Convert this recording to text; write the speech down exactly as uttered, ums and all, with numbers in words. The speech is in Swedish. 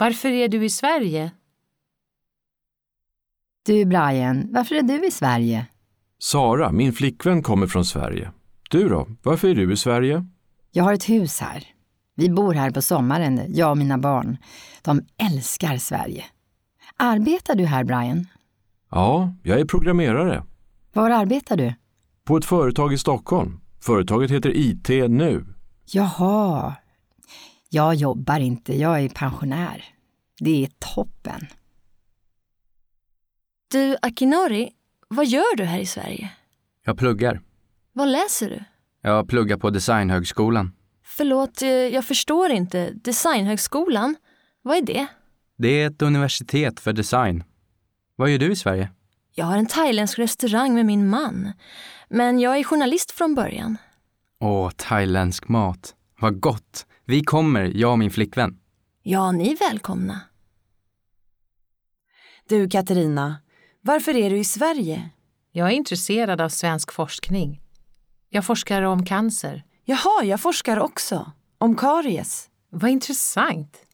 Varför är du i Sverige? Du Brian, varför är du i Sverige? Sara, min flickvän, kommer från Sverige. Du då, varför är du i Sverige? Jag har ett hus här. Vi bor här på sommaren, jag och mina barn. De älskar Sverige. Arbetar du här, Brian? Ja, jag är programmerare. Var arbetar du? På ett företag i Stockholm. Företaget heter I T nu. Jaha. Jag jobbar inte, jag är pensionär. Det är toppen. Du, Akinori, vad gör du här i Sverige? Jag pluggar. Vad läser du? Jag pluggar på Designhögskolan. Förlåt, jag förstår inte. Designhögskolan? Vad är det? Det är ett universitet för design. Vad gör du i Sverige? Jag har en thailändsk restaurang med min man. Men jag är journalist från början. Åh, thailändsk mat. Vad gott. Vi kommer, jag och min flickvän. Ja, ni är välkomna. Du Katarina, varför är du i Sverige? Jag är intresserad av svensk forskning. Jag forskar om cancer. Jaha, jag forskar också. Om karies. Vad intressant.